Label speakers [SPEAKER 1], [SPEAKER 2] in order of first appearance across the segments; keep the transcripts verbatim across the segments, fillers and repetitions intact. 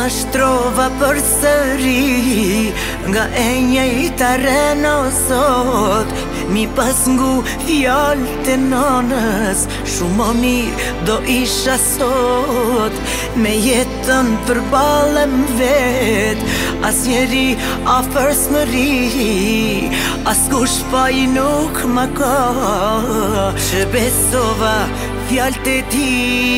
[SPEAKER 1] mashtrova për sëri, nga e njëjta reno sot. Mi pas ngu fjallë të nonës, shumë më mirë do isha sot. Me jetën për balem vet, as njeri afer s'mëri, as kush pa i nuk ma ka, që besova fjallë të ti.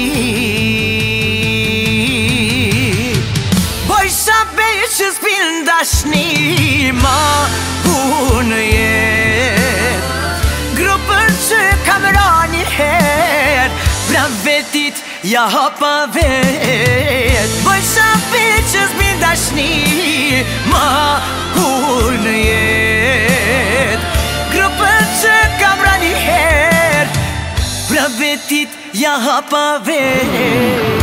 [SPEAKER 1] Bojsha beqës pin dashni, ma unë jet grupën që kam ra një her, pra vetit ja hapa vet. Bojsha beqës pin dashni, ma unë jet grupën që kam ra një her, pra vetit ja hapa vet.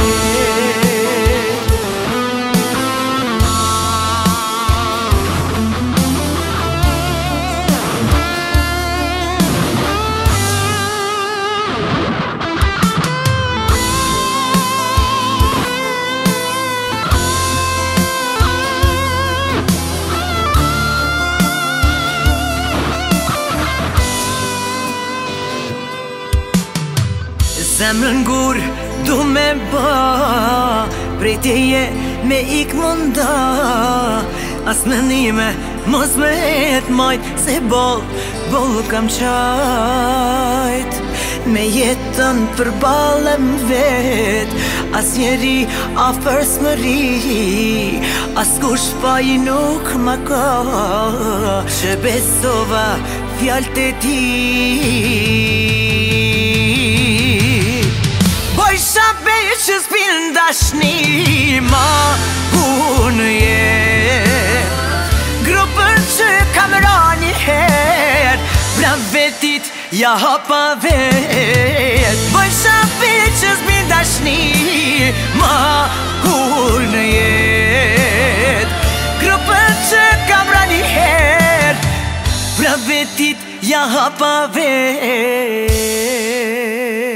[SPEAKER 1] Zemrën gur du me ba, prej teje me ik munda, as në nime mos me et majt, se bol, bol kam qajt. Me jetën për balem vet, as njeri afer s'mëri, as kush pa i nuk ma ka, që besova fjallë të ti. Bojsha beqës pin dashni, ma unë jet grupën që kam ra një her, pra vetit ja hapa vet. Bojsha beqës pin dashni, ma unë jet grupën që kam ra një her, pra vetit ja hapa vet.